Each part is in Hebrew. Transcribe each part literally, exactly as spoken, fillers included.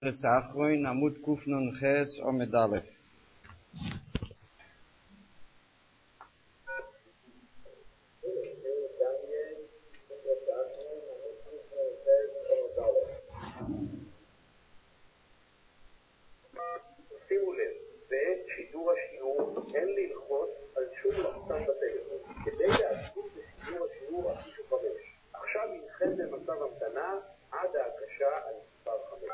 פרס האחרון, עמוד קנ"ח עמוד א'. שימו לב, בעת שידור השיעור אין ללחוץ על שום לחצן בטלפון כדי להספיק לשידור השיעור הפישו חמש. עכשיו אינכם במצב המתנה עד ההקשה על מספר חמש.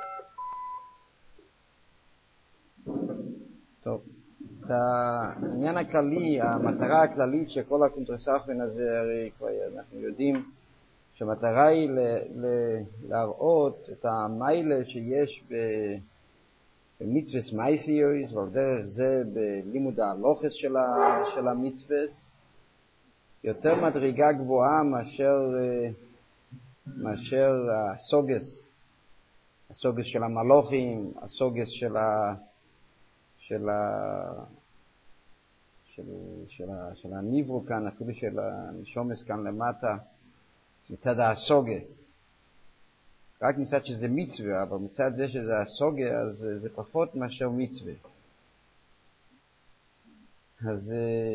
טוב, את העניין הכללי, המטרה הכללית של כל הקונטרס האחרון הזה, הרי כבר אנחנו יודעים שהמטרה היא ל- ל- להראות את המיילה שיש ב- במצווס מייסיוס, ועל דרך זה בלימוד ההלוכס של, ה- של המצווס, יותר מדרגה גבוהה מאשר, מאשר הסוגס, הסוגס של המלוכים, הסוגס של ה... של ה... של, של, ה... של הניברו כאן, אפילו של הנשומס כאן למטה, מצד הסוגה. רק מצד שזה מצווה, אבל מצד זה שזה הסוגה, אז זה פחות מאשר מצווה. אז,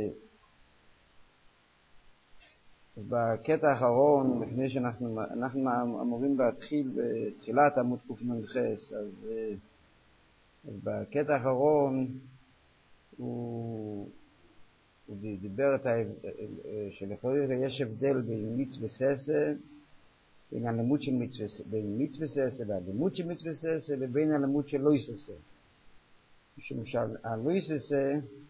אז בקטע האחרון, לפני שאנחנו אנחנו אמורים להתחיל בתחילת עמוד קנ"ח, אז, אז בקטע האחרון הוא, הוא דיבר את ה... שלכאורה יש הבדל בין מצווה ססה, בין הלימוד של מצווה, בין מצווה ססה והלימוד של מצווה ססה לבין הלימוד של לא ססה. משום שהלא ססה,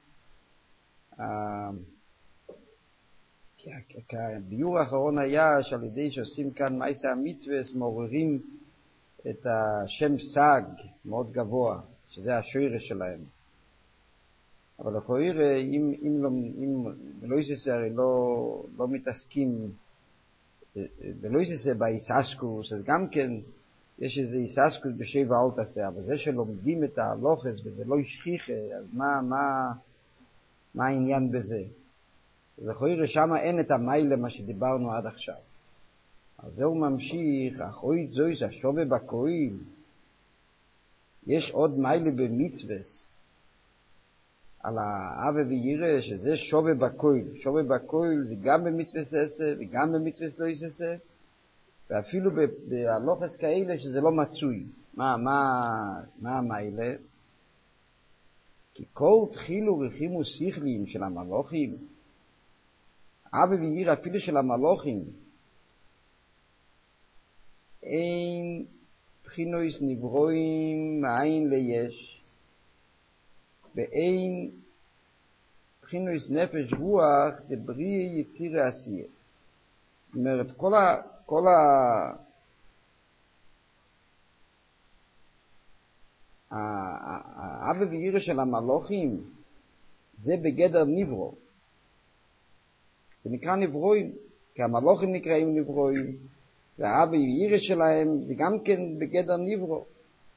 הביור האחרון היה שעל ידי שעושים כאן מעשה המצווה, מעוררים את השם סג מאוד גבוה, שזה השורש שלהם. אבל לכאורה, אם, אם לא, אם לא יססה הרי לא, לא מתעסקים, ולא יססה באיססקוס, אז גם כן יש איזה איססקוס בשבע אל תעשה, אבל זה שלומדים את ההלוכס וזה לא ישכיחה, אז מה, מה, מה העניין בזה? לכאורה שמה אין את המיילה מה שדיברנו עד עכשיו. אז זהו ממשיך, אחרית זויס השווה בקויל, יש עוד מיילה במצווס, על האבא וירא, שזה שווה בקויל. שווה בקויל זה גם במצווה ססה וגם במצווה לא ססה, ואפילו בהלוכס כאלה שזה לא מצוי. מה, מה, מה המיילה? כי כל תחילו רחימו שכליים של המלוכים, אבא וירא אפילו של המלוכים, אין בחינוס נברואים מאין ליש, ואין בחינוס נפש רוח דבריא יציר העשייה. זאת אומרת, כל ה... כל ה... האבא וירא של המלוכים זה בגדר נברו. זה נקרא נברואים, כי המלוכים נקראים נברואים, והאבא וירא שלהם זה גם כן בגדר נברו.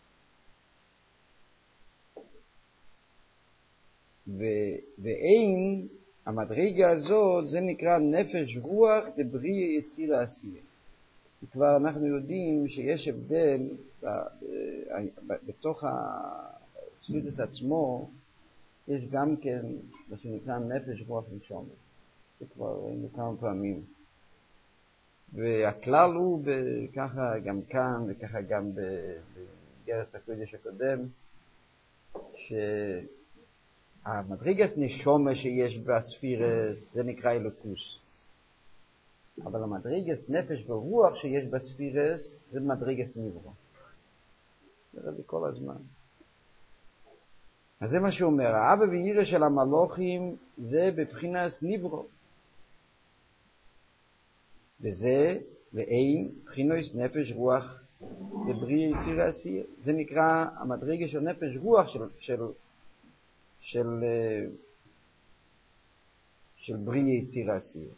ו- ואין, המדרגה הזאת, זה נקרא נפש רוח דבריא יציר העשייה. כבר אנחנו יודעים שיש הבדל ב- ב- בתוך הספירס עצמו, יש גם כן מה שנקרא נפש רוח ונשמה. זה כבר ראינו כמה פעמים. והכלל הוא ככה גם כאן וככה גם בגרס הקודש הקודם, ש... המדרגת נשומה שיש בספירס זה נקרא אלוקוס, אבל המדרגת נפש ורוח שיש בספירס זה מדרגת נברו. זה כל הזמן. אז זה מה שהוא אומר, האבא וירא של המלוכים זה בבחינת נברו, וזה ואין בחינת נפש רוח בבריא יציר העשייה. זה נקרא המדרגה של נפש רוח של של של של בריא יציר העשייה.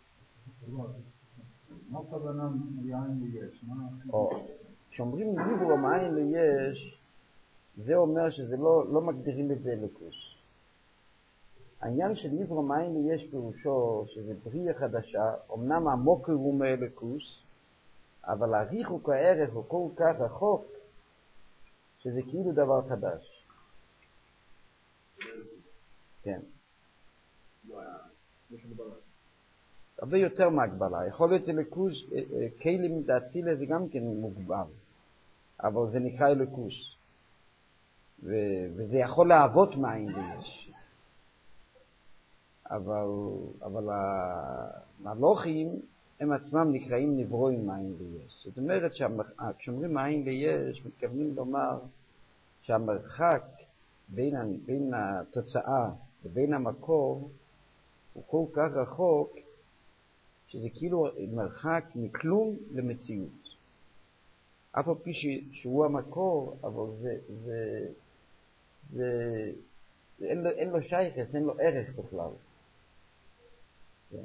מה הכוונה מאין ליש? או כשאומרים נברו מאין ליש, זה אומר שזה לא לא מגדירים את זה אלוקוס. העניין של נברו מאין ליש פירושו שזה בריא חדשה, אמנם המוקר הוא מאלוקוס, אבל הריחוק הערך הוא כל כך רחוק שזה כאילו דבר חדש. כן. הרבה יותר מהגבלה. יכול להיות אלוקוס, כלים דאצילה זה גם כן מוגבל, אבל זה נקרא אלוקוס. וזה יכול להוות מים ויש. אבל, אבל המלוכים הם עצמם נקראים נברואים מים ויש. זאת אומרת כשאומרים מים ויש, מתכוונים לומר שהמרחק בין, בין התוצאה ובין המקור הוא כל כך רחוק, שזה כאילו מרחק מכלום למציאות. אף על פי שהוא המקור, אבל זה, זה, זה, זה אין, לו, אין לו שייכס, אין לו ערך בכלל. כן.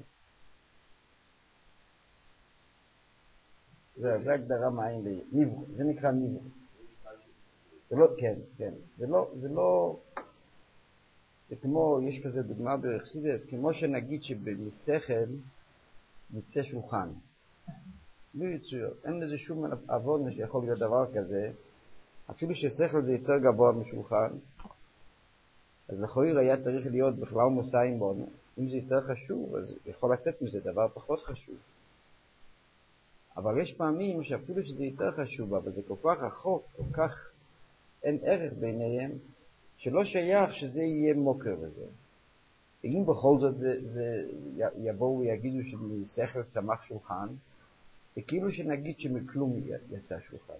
זה, זה הגדרה מעין לניברו, זה נקרא ניברו. זה לא, כן, כן. זה לא, זה לא, זה כמו, יש כזה דוגמה בחסידות, כמו שנגיד שבשכל יצא שולחן. לא יצויר, אין לזה שום עוון שיכול להיות דבר כזה, אפילו ששכל זה יותר גבוה משולחן, אז לכאורה היה צריך להיות בכלל מוסעים בנו. אם זה יותר חשוב, אז יכול לצאת מזה דבר פחות חשוב. אבל יש פעמים שאפילו שזה יותר חשוב, אבל זה כל כך רחוק, כל כך אין ערך ביניהם, שלא שייך שזה יהיה מוקר וזה. אם בכל זאת זה, זה יבואו ויגידו שמשכל צמח שולחן, זה כאילו שנגיד שמכלום יצא שולחן.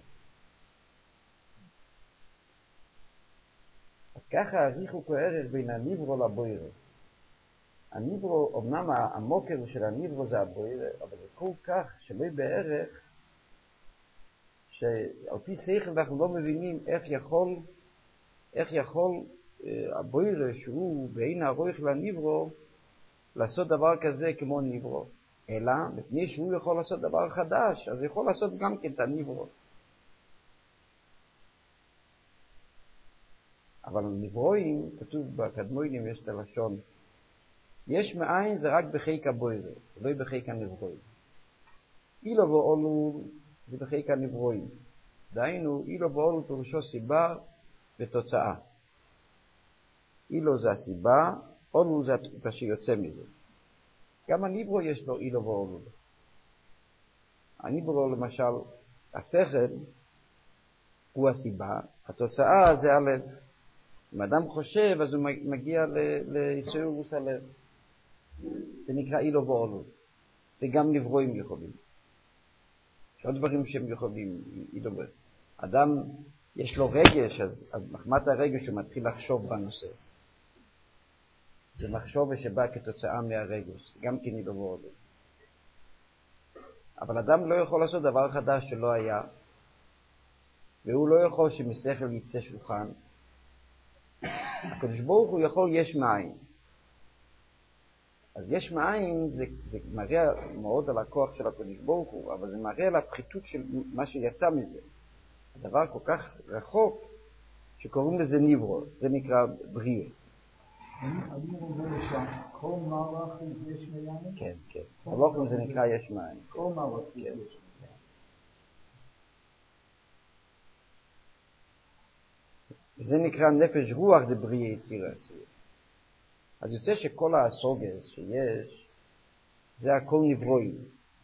אז ככה העריכו כערך בין הניברו לבוירה. הניברו, אמנם המוקר של הניברו זה הבוירה, אבל זה כל כך שלא בערך, שעל פי שכל אנחנו לא מבינים איך יכול, איך יכול הבוירה שהוא בעין הרויך לניברו לעשות דבר כזה כמו ניברו. אלא, מפני שהוא יכול לעשות דבר חדש, אז הוא יכול לעשות גם כן את הניברו. אבל ניברואים, כתוב בקדמונים יש את הלשון, יש מאין זה רק בחיק הבוירה, לא בחיק הנברואים. אילו ואולו זה בחיק הנברואים. דהיינו, אילו ואולו פירושו סיבה ותוצאה. אילו זה הסיבה, אולו זה מה שיוצא מזה. גם הניברו יש לו אילו ואולו. הניברו למשל, השכל הוא הסיבה, התוצאה זה הלב. אם אדם חושב, אז הוא מגיע ליסוירוס הלב. זה נקרא אילו ואולו. זה גם נברואים יכולים. יש עוד דברים שהם יכולים. אדם, יש לו רגש, אז, אז מחמת הרגש הוא מתחיל לחשוב בנושא. זה מחשוב שבא כתוצאה מהרגש. זה גם כן אילו ואולו. אבל אדם לא יכול לעשות דבר חדש שלא היה. והוא לא יכול שמשכל יצא שולחן. הקדוש ברוך הוא יכול יש מאין. אז יש מאין זה, זה מראה מאוד על הכוח של הקדוש ברוך הוא, אבל זה מראה על הפחיתות של מה שיצא מזה. הדבר כל כך רחוק שקוראים לזה ניברו, זה נקרא בריא. אני אומר שכל מהלך זה יש מאין? כן, כן. הלוחם זה נקרא יש מאין. כל מהלך זה יש מאין. זה נקרא נפש רוח דבריא יציר עשיר. אז יוצא שכל הסוגס שיש, זה הכל נברואים.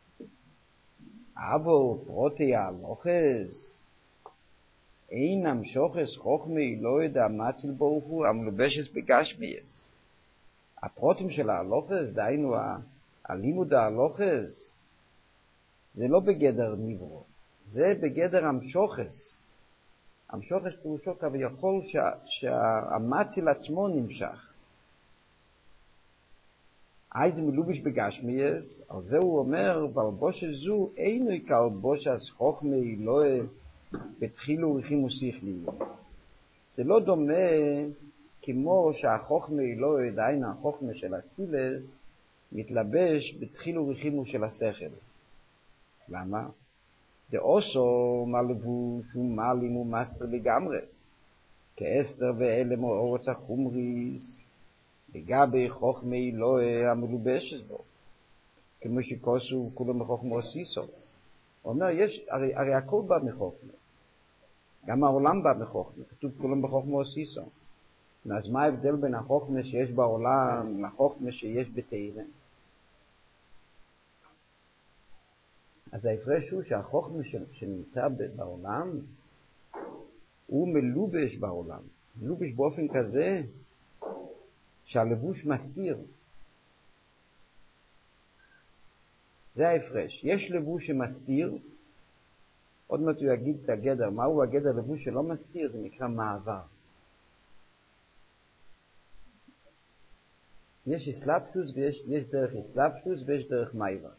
אבו, פרוטי, הלוחס, אינם שוחס חוכמי, לא יודע מצל ברוך הוא, המלובשס בגשמייס. הפרוטים של ההלוחס, דיינו, הלימוד ההלוחס, זה לא בגדר נברו, זה בגדר המשוחס. המשוחס פירושו כביכול שה, שהמצל עצמו נמשך. אי זה מלובש בגשמייס, על זה הוא אומר, בלבוש זו אינו כלבוש אז חוכמי לא בתחילו ריחים ושכלי. זה לא דומה כמו שהחוכמי לא דיינו החוכמה של הצילס מתלבש בתחילו ריחים של השכל. למה? דאוסו מלבוש ומלים ומסתר לגמרי, כאסתר ואלם או אורץ החומריס, לגבי חוכמי לא המלובשת בו, כמו שכוסו כולו מחוכמה עשיסו. הוא אומר, יש, הרי, הרי הכל בא מחוכמה. גם העולם בא בחוכמה, כתוב כולם בחוכמה עושיסו. אז מה ההבדל בין החוכמה שיש בעולם לחוכמה שיש בתורה? אז ההפרש הוא שהחוכמה שנמצא בעולם הוא מלובש בעולם, מלובש באופן כזה שהלבוש מסתיר. זה ההפרש. יש לבוש שמסתיר, עוד מעט הוא יגיד את הגדר. מהו הגדר? לבוש שלא מסתיר, זה נקרא מעבר. יש אסלאפשוס ויש יש דרך אסלאפשוס ויש דרך מעבר.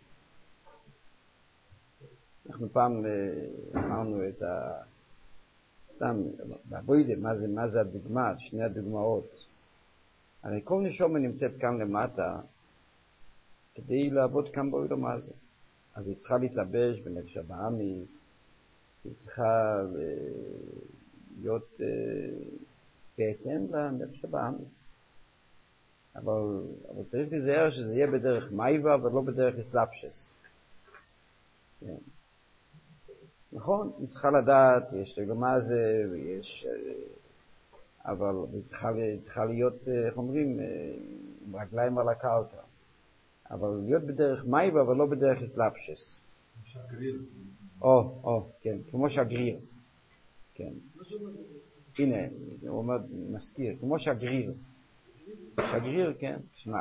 אנחנו פעם אמרנו את ה... סתם, בעבודה, מה זה, מה זה הדוגמה, שני הדוגמאות. הרי כל נשומה נמצאת כאן למטה, כדי לעבוד כאן בעולם הזה. אז היא צריכה להתלבש בנפש הבאמיס, היא צריכה להיות בהתאם לנפש הבאמיס. אבל, אבל צריך להיזהר שזה יהיה בדרך מייבה ולא בדרך אסלאפשס. כן. נכון, היא צריכה לדעת, יש לגמה זה, ויש, אבל היא צריכה, היא צריכה להיות, איך אומרים, עם רגליים על הקרקע. אבל להיות בדרך מייבה, אבל לא בדרך אסלאפשס. שגריר. או, או, כן, כמו שגריר. כן. הנה, הוא אומר, מסתיר, כמו שגריר. שגריר, כן. שמה,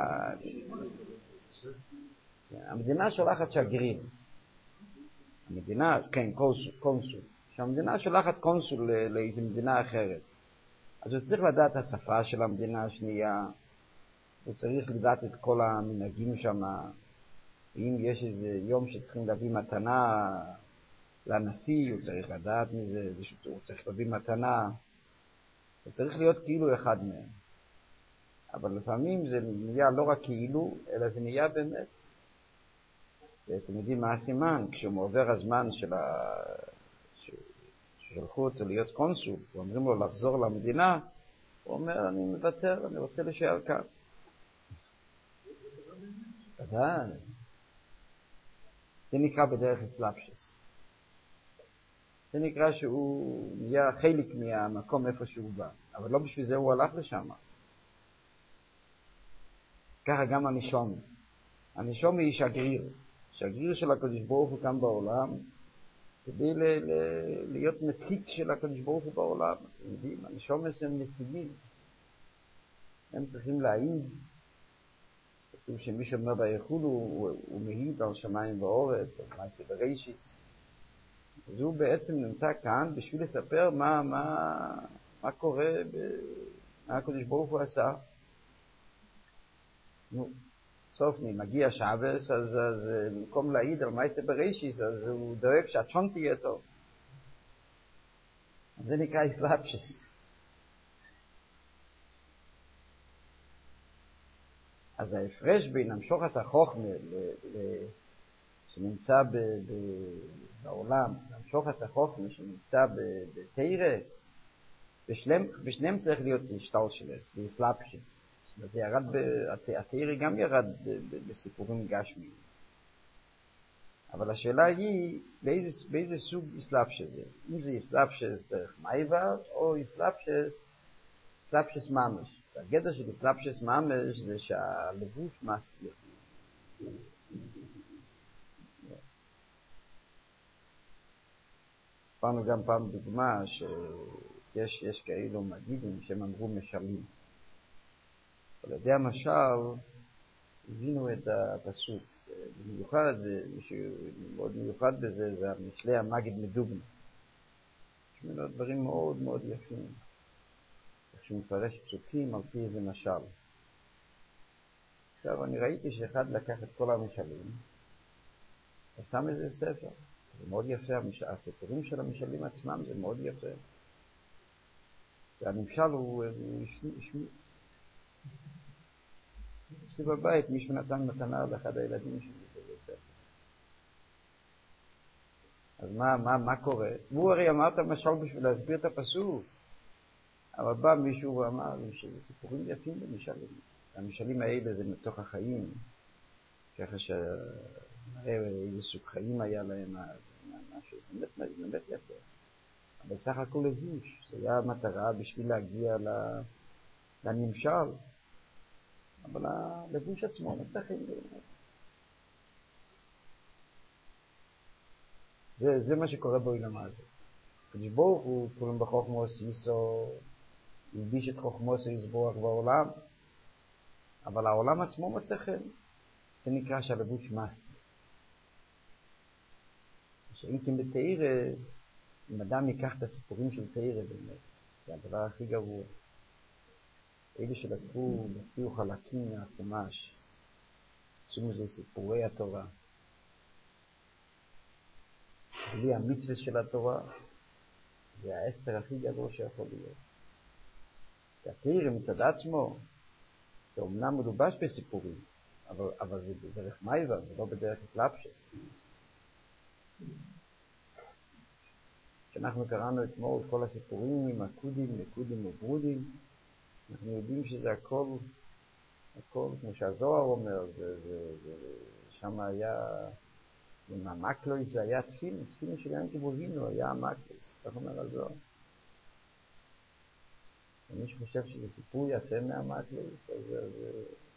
המדינה שולחת שגריר. המדינה, כן, קונסול, קונסול. שהמדינה שולחת קונסול לאיזו מדינה אחרת. אז הוא צריך לדעת את השפה של המדינה השנייה, הוא צריך לדעת את כל המנהגים שם. אם יש איזה יום שצריכים להביא מתנה לנשיא, הוא צריך לדעת מזה, הוא צריך להביא מתנה. הוא צריך להיות כאילו אחד מהם. אבל לפעמים זה נהיה לא רק כאילו, אלא זה נהיה באמת. ואתם יודעים מה הסימן? כשהוא עובר הזמן של ה... ששלחו אותו להיות קונסול, ואומרים לו לחזור למדינה, הוא אומר, אני מוותר, אני רוצה להישאר כאן. ודאי. זה נקרא בדרך אסלאפשס. זה נקרא שהוא נהיה חלק מהמקום איפה שהוא בא. אבל לא בשביל זה הוא הלך לשם. ככה גם הנשום. הנשום היא שגריר. שגריר של הקדוש ברוך הוא כאן בעולם, כדי ל- ל- להיות נציג של הקדוש ברוך הוא בעולם. אתם יודעים, הנשום הם נציגים. הם צריכים להעיד. כתוב שמי שאומר ביחול הוא, הוא, הוא מעיד על שמיים ואורץ, על מעשה בראשיס. אז הוא בעצם נמצא כאן בשביל לספר מה, מה, מה קורה, ב, מה הקדוש ברוך הוא עשה. נו, סוף נהיה, מגיע שבס, אז, אז במקום להעיד על מעשה בראשיס, אז הוא דואג שהצ'ון תהיה טוב. אז זה נקרא אסלאפשס. אז ההפרש בין המשוחס החוכמה שנמצא ב, ב, בעולם, המשוחס החוכמה שנמצא בתורה, בשניהם צריך להיות השתלשלוס ואסלאפשס. זאת אומרת, התורה גם ירד בסיפורים גשמיים. אבל השאלה היא, באיזה, באיזה סוג אסלאפשס זה? אם זה אסלאפשס דרך מעבר, או אסלאפשס, אסלאפשס ממש. הגדר של אסלאפשס ממש זה שהלבוש מסתיר. פענו גם פעם דוגמה שיש יש כאלו מגידים שהם אמרו משלים. על ידי המשל הבינו את הפסוק. במיוחד, זה, משהו מאוד מיוחד בזה, זה המשלי המגיד מדוגמה. יש ממנו דברים מאוד מאוד יפים. שמפרש פסוקים על פי איזה משל. עכשיו, אני ראיתי שאחד לקח את כל המשלים, ושם איזה ספר. זה מאוד יפה, הסיפורים של המשלים עצמם זה מאוד יפה. והנמשל הוא השמיץ. אצלי בבית מישהו נתן מתנה לאחד הילדים שלי באיזה ספר. אז מה, מה, מה קורה? הוא הרי אמר את המשל בשביל להסביר את הפסוק. אבל בא מישהו ואמר שזה סיפורים יפים במשלים. המשלים האלה זה מתוך החיים. אז ככה שנראה איזה סוג חיים היה להם אז. משהו באמת, באמת יפה. בסך הכל לבוש, זה היה המטרה בשביל להגיע לנמשל, אבל הלבוש עצמו מצליחים. זה, זה מה שקורה בעולם הזה. הקדוש ברוך הוא כולם בחוכמוס ייסו, ילביש את חוכמוס יסבורך בעולם, אבל העולם עצמו מצליחים. זה נקרא שהלבוש מסתיר. שאם כן בתאירה, אם אדם ייקח את הסיפורים של תאירה באמת, זה הדבר הכי גרוע. אלה שלקחו, הוציאו חלקים מהחומש, עשו מזה סיפורי התורה. בלי המצווה של התורה, זה האסתר הכי גדול שיכול להיות. התאירה מצד עצמו, זה אומנם מלובש בסיפורים, אבל, אבל זה בדרך מייבה, זה לא בדרך אסלאפשס. כשאנחנו קראנו אתמול כל הסיפורים עם הקודים, נקודים וברודים, אנחנו יודעים שזה הכל, הכל, כמו שהזוהר אומר, זה, זה, זה, שם היה, עם המקלויס זה היה תפילין, תפילין של ים כיבורינו היה המקלויס, כך אומר הזוהר. ומי שחושב שזה סיפור יפה מהמקלויס, אז זה, זה,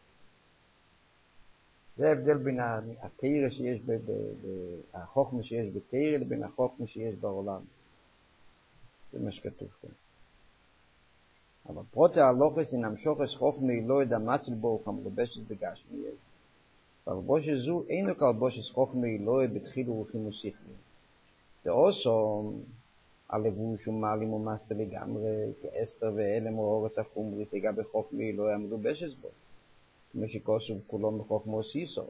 זה ההבדל בין התאירה שיש, ב, ב, ב, החוכמה שיש בתאירה לבין החוכמה שיש בעולם. זה מה שכתוב כאן. אבל פרוטי הלוחס אינם שוחס חוכמה לא ידע מצל ברוך המלובשת בגשמייס. והלבושת זו אינו כלבושת חוכמה לא ידע בתחיל ורוחים ושכלים. זה אוסו הלבוש ומעלים ומסתר לגמרי, כאסתר ואלם או אורץ החומריס לגבי חוכמה לא ידע מלובשת בו. כמו שכוסוב כולו מחוכמה וסיסו.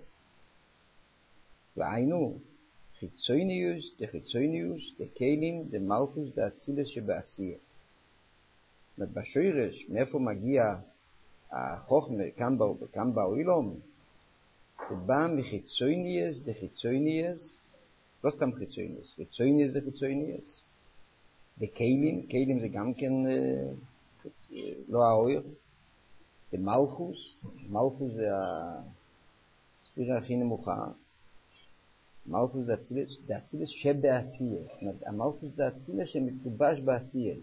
והיינו, חיצוניוס, דחיצוניוס, דקיילים, דמלכוס, דאצילס שבעשייה. זאת אומרת, בשורש, מאיפה מגיע החוכמה כאן בעולם, זה בא מחיצוניוס, דחיצוניוס, לא סתם חיצוניוס, חיצוניוס דחיצוניוס. דקיילים, קיילים זה גם כן לא האויר. דמלכוס, מלכוס זה הספירה הכי נמוכה. מלכוס זה אצילס, זה אצילס שבעשייה. זאת אומרת, המלכוס זה אצילס שמתלובש בעשייה.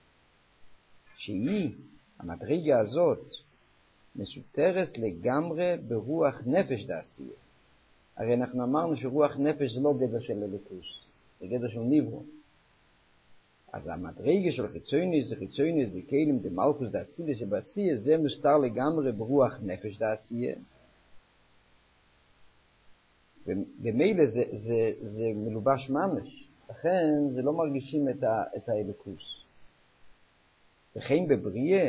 שהיא, המדרגה הזאת, מסותרת לגמרי ברוח נפש דעשייה. הרי אנחנו אמרנו שרוח נפש זה לא גדר של אלוקוס, זה גדר של ניברו. אז המדרגה של חיצוניס, זה חיצוניס, זה קיילים, זה מלכוס, זה אצילס שבעשייה, זה מוסתר לגמרי ברוח נפש דעשייה. במילא זה, זה, זה מלובש ממש, לכן זה לא מרגישים את, ה, את האלוקוס. וכן בבריאה,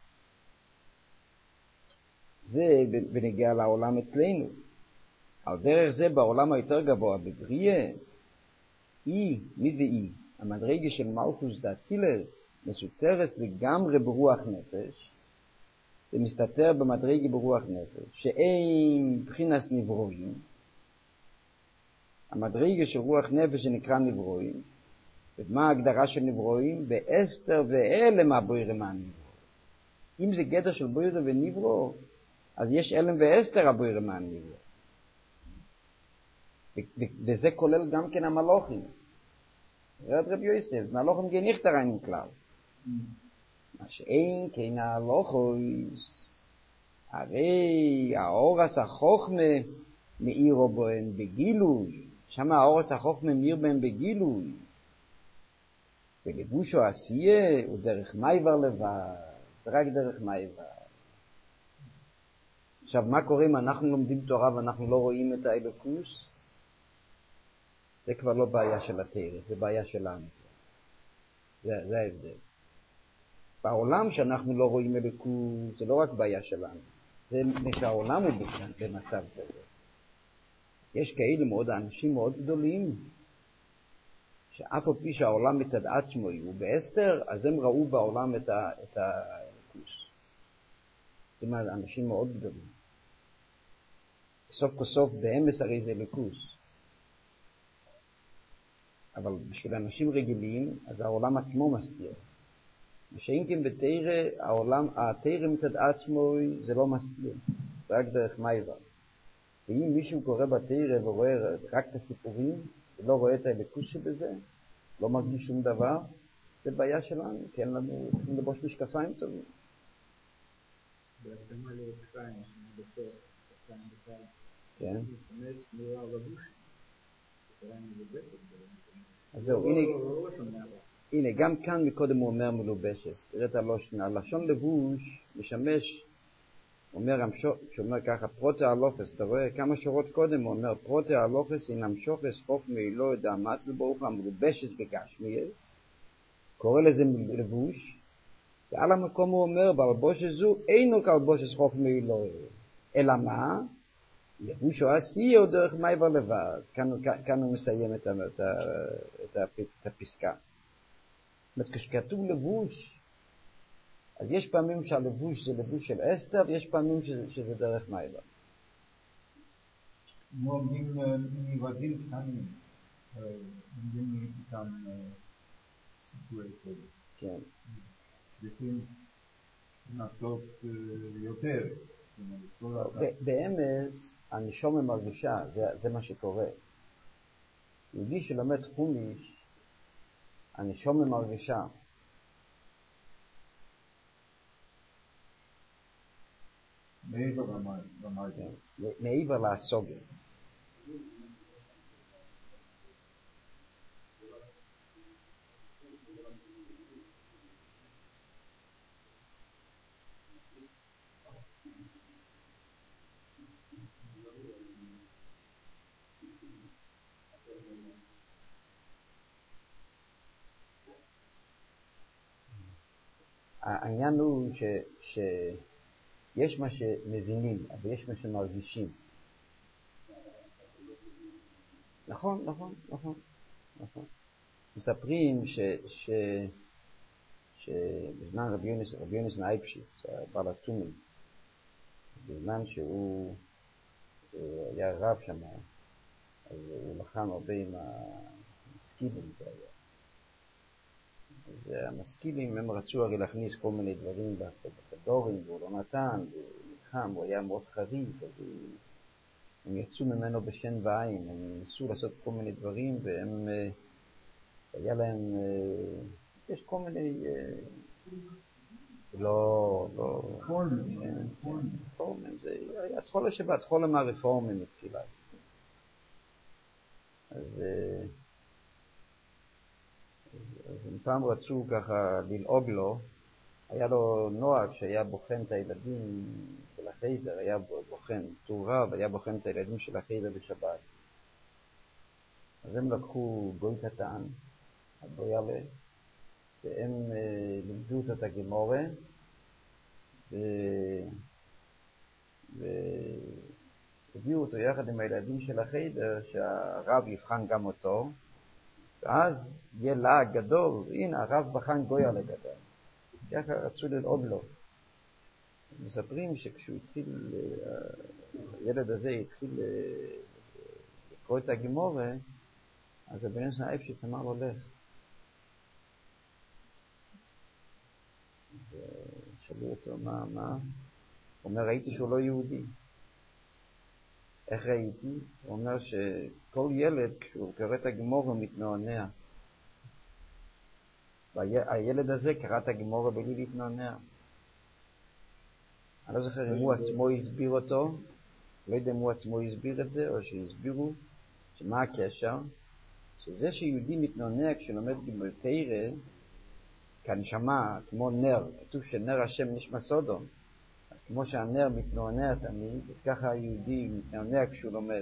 זה בנגיע לעולם אצלנו. על דרך זה בעולם היותר גבוה, בבריאה, אי, מי זה אי? המדרגה של מלכוס דאצילס מסותרת לגמרי ברוח נפש, זה מסתתר במדרגה ברוח נפש, שאין בחינס נברואים, המדרגה של רוח נפש שנקרא נברואים, ומה ההגדרה של נברואים? באסתר ואלם הבוירם הנברוא. אם זה גדר של בוירם ונברוא, אז יש אלם ואסתר הבוירם הנברוא. וזה כולל גם כן המלוכים. רד רב יוסף, מלוכים כן נכתר אין כלל. מה שאין כן הלוכויס, הרי האורס החוכמה מאירו בוהן בגילוי. שם האורס החוכמה מאיר בהם בגילוי. ולבושו עשייה הוא דרך מייבר לבד, זה רק דרך מייבר. עכשיו, מה קורה אם אנחנו לומדים תורה ואנחנו לא רואים את האלוקוס? זה כבר לא בעיה של התורה, זה בעיה שלנו. זה, זה ההבדל. בעולם שאנחנו לא רואים אלוקוס, זה לא רק בעיה שלנו. זה שהעולם הוא במצב כזה. יש כאלה מאוד, אנשים מאוד גדולים, שאף על פי שהעולם מצד עצמו הוא באסתר, אז הם ראו בעולם את האלוקוס. זה מה, אנשים מאוד גדולים. סוף כסוף באמס הרי זה אלוקוס. אבל בשביל אנשים רגילים, אז העולם עצמו מסתיר. ושאם כן בתורה, העולם, התורה מצד עצמו זה לא מסתיר. זה רק דרך מייבה. ואם מישהו קורא בתורה ורואה רק את הסיפורים, ולא רואה את האלוקוס שבזה, לא מרגיש שום דבר, זה בעיה שלנו, כי אין לנו, צריכים לבוש משקפיים טובים. בהתאמה לירושלים, בסוף, משקפיים בכלל. כן. משתמש נראה רבושי. אז זהו, הנה, גם כאן מקודם הוא אומר מלובשת. תראה את הלושן, הלשון לבוש משמש, אומר, שאומר ככה, פרוטה הלוחס, אתה רואה כמה שורות קודם, הוא אומר, פרוטה הלוחס הינם שוחס חוף מילו ידע מצל ברוך המלובשת בגשמיאס, קורא לזה לבוש, ועל המקום הוא אומר, בלבושת זו אינו כלבושת חוף מילו, אלא מה? לבוש או עשי או דרך מעבר לבד. כאן, כאן הוא מסיים את, את, את, את הפסקה. זאת אומרת, כשכתוב לבוש, אז יש פעמים שהלבוש זה לבוש של אסתר, ויש פעמים שזה, שזה דרך מעבר. כמו עומדים מרדים קטנים, עומדים איתם סיפורי טוב. כן. צריכים לעשות יותר. באמס, הנשום מרגישה, זה, זה מה שקורה. יהודי שלומד חומיש, הנשום מרגישה. מעבר למה זה? מעבר לעסוגת. העניין הוא ש, שיש מה שמבינים, אבל יש מה שמרגישים. נכון, נכון, נכון, נכון. מספרים ש, ש, שבזמן רבי יונס, רבי יונס נייפשיץ, בעל התומי, בזמן שהוא היה רב שם, אז הוא לחם הרבה עם המשכילים זה היה. אז המשכילים הם רצו הרי להכניס כל מיני דברים בקדורים, והוא לא נתן, והוא נלחם, הוא היה מאוד חריף, אז הם יצאו ממנו בשן ועין, הם ניסו לעשות כל מיני דברים, והם, היה להם, יש כל מיני, לא, לא, רפורמים, זה היה חולה שבת, חולה מהרפורמים התחילה. אז אז, אז הם פעם רצו ככה ללעוג לו, היה לו נוהג שהיה בוחן את הילדים של החיידר, היה בוחן, טור רב, היה בוחן את הילדים של החיידר בשבת. אז הם לקחו גוי קטן, הגויאלה, והם אה, לימדו אותו את הגמורה, והביאו אותו יחד עם הילדים של החיידר, שהרב יבחן גם אותו, ואז יהיה לעג גדול, הנה הרב בחן גויאלה גדול. ככה רצו ללעוג לו. מספרים שכשהוא התחיל, הילד הזה התחיל לקרוא את הגמורה, אז רבי יונס נייפשיץ אמר לו לך. ושאלו אותו מה, מה? הוא אומר, ראיתי שהוא לא יהודי. איך ראיתי? הוא אומר שכל ילד כשהוא קורא את הגמורה הוא מתנענע. והילד הזה קרא את הגמורה בלי להתנענע. אני לא זוכר אם הוא עצמו הסביר אותו, לא יודע אם הוא עצמו הסביר את זה, או שהסבירו שמה הקשר, שזה שיהודי מתנענע כשלומד גמרא תורה, כנשמה, כמו נר, כתוב שנר השם נשמה סודום, אז כמו שהנר מתנענע תמיד, אז ככה היהודי מתנענע כשהוא לומד.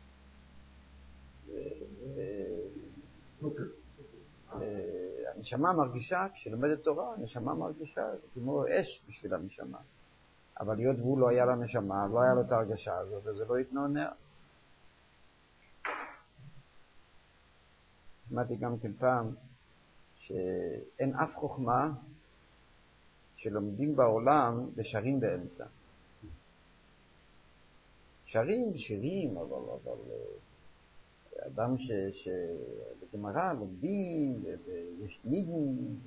הנשמה מרגישה, כשלומדת תורה, הנשמה מרגישה, זה כמו אש בשביל הנשמה. אבל להיות והוא לא היה לו נשמה, לא היה לו את ההרגשה הזאת, אז זה לא יתנענע. שמעתי גם כן פעם, שאין אף חוכמה שלומדים בעולם ושרים באמצע. שרים, שירים, אבל, אבל אדם שבגמרא לומדים, ויש ניגון,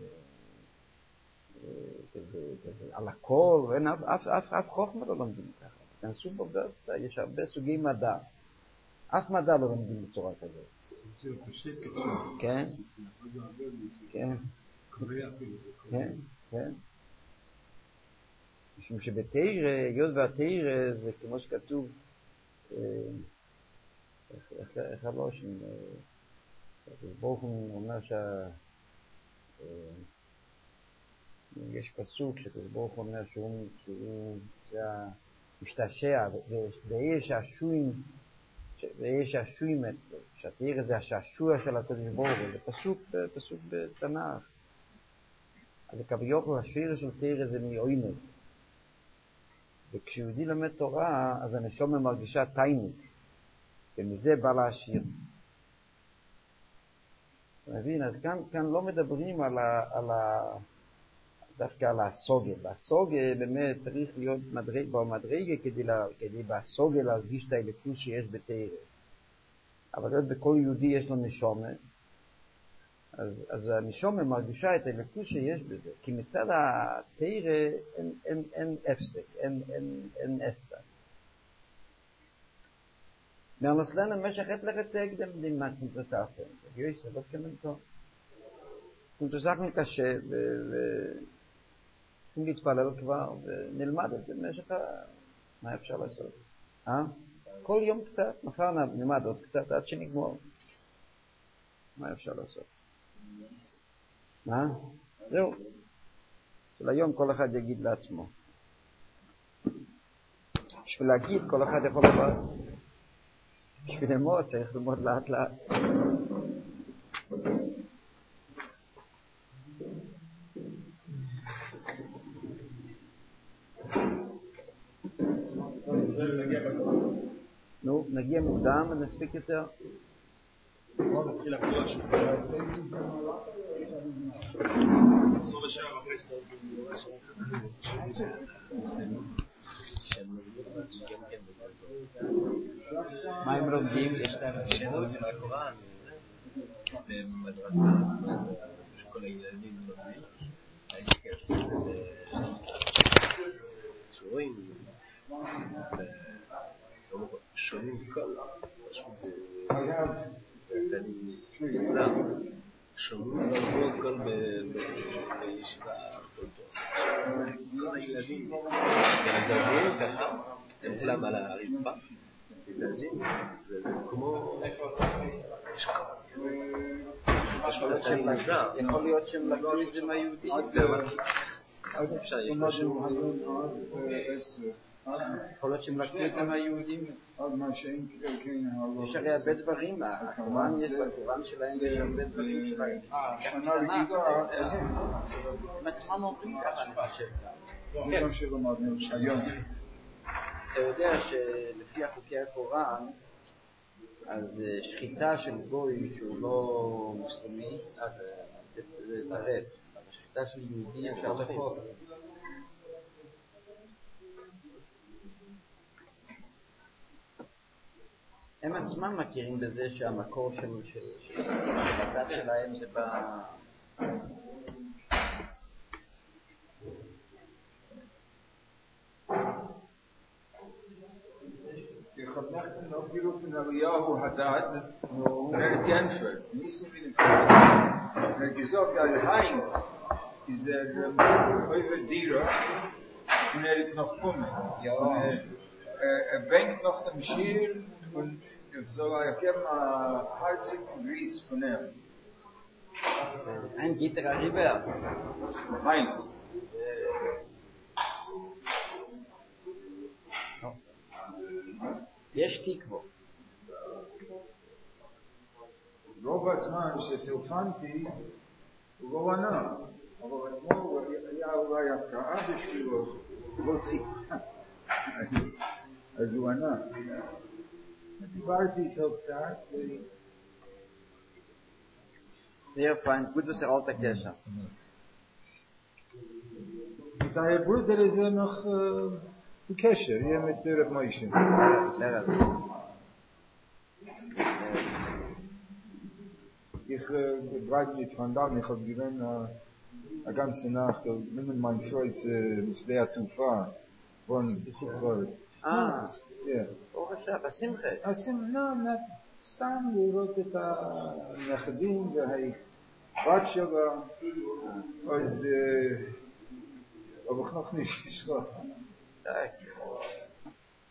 כזה, כזה, על הכל, אין אף, אף, אף, אף חוכמה לא לומדים ככה. תכנסו באוניברסיטה, יש הרבה סוגי מדע. אף מדע לא לומדים בצורה כזאת. זה פשוט כן? כן. כן, כן. משום שבתירה, היות והתירה זה כמו שכתוב, איך הלושן, ברוך הוא אומר שה... יש פסוק שברוך הוא אומר שהוא משתעשע, ויש שעשועים, ויש שעשועים אצלו, שהתירה זה השעשוע של הקדוש ברוך הוא, זה פסוק, פסוק בתנ"ך. אז כביכול השיר של תירה זה מעוינות. וכשיהודי למד תורה, אז הנשמה מרגישה תענוג, ומזה בא להשיר. אתה מבין? אז כאן, כאן לא מדברים על ה, על ה, דווקא על הסוגה. בסוגה באמת צריך להיות מדרג, במדרגה כדי, לה, כדי בסוגה להרגיש את האלוקות שיש בתירה. אבל להיות בכל יהודי יש לו נשמה, אז, אז הנשמה מרגישה את האלוקות שיש בזה. כי מצד התירה אין, אין, אין הפסק, אין, אין, אין אסתר. Men als dan een beetje gaat leggen tegen dem die maakt niet zo af. Jezus, dat kan men toch. Komt de zaken קשה ו צריכים להתפלל כבר ונלמד את זה במשך מה אפשר לעשות. אה? כל יום קצת, מחר נלמד עוד קצת עד שנגמור. מה אפשר לעשות? מה? זהו. של היום כל אחד יגיד לעצמו. בשביל להגיד כל אחד יכול לבד. בשביל ללמוד צריך ללמוד לאט לאט. נו, נגיע מוקדם ונספיק יותר. בואו נתחיל הקריאה שלנו. נחזור בשעה וחצי. מה הם לומדים? יש להם לומדים מהקוראן במדרסה שכל הילדים לומדים. הייתי כיף לזה בשיעורים שומעים כל זה עשה לי מוזר. שומעים כל בישיבה כל טוב. כל הילדים מזזים ככה, הם כולם על הרצפה, מזזים, זה כמו... יכול להיות שהם לקחו את זה מהיהודים. אז אפשר, יש משהו... יכול להיות שהם לקחו את זה מהיהודים. יש הרי הרבה דברים, הקוראן יש בקוראן שלהם יש הרבה דברים שלהם. שנה רגילה, הם עצמם אומרים ככה, אני חושב. זה גם שלמדנו היום. אתה יודע שלפי חוקי הקוראן, אז שחיטה של גוי שהוא לא מוסלמי, אז זה טרף. אבל שחיטה של יהודי אפשר לאכול. הם עצמם מכירים בזה שהמקור של הדת שלהם זה ב... חנכתם לא כאילו פנריהו הדת, אומר גנפרד, ניסים ונפרד. gesagt, als Heinz ist er über Dira und er ist noch kommen. Er bringt noch den Schirr und so er gibt einen harzigen Grieß von ihm. Ein geht er rüber. Heinz. יש תקווה. רוב הזמן שתאופנתי הוא לא ענה, אבל אתמול היה אולי הפתעה בשבילו, לא ציפה, אז הוא ענה. דיברתי איתו קצת. Sehr fein, gut, dass er alter Kescher. Und der Bruder ist ja noch בקשר, יהיה מתרף מוישים. Ich begreife nicht von da, ich habe gewinnt eine ganze Nacht mit meinem Freund mit der Tufa von Chutzwald. Ah, ja. ברוך השם, בשמחה. השמחה, סתם לראות את הנכדים בת שלה, אז... אבל אנחנו נשכח.